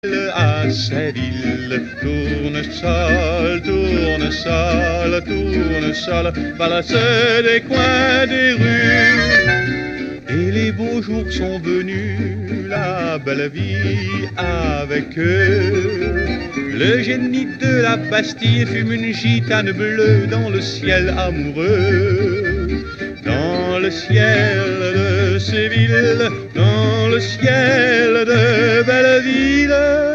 À Séville, tournesol, tournesol, tournesol, balancent des coins des rues. Et les beaux jours sont venus, la belle vie avec eux. Le génie de la Bastille fume une gitane bleue dans le ciel amoureux. Dans le ciel de Séville, dans le ciel de Belleville.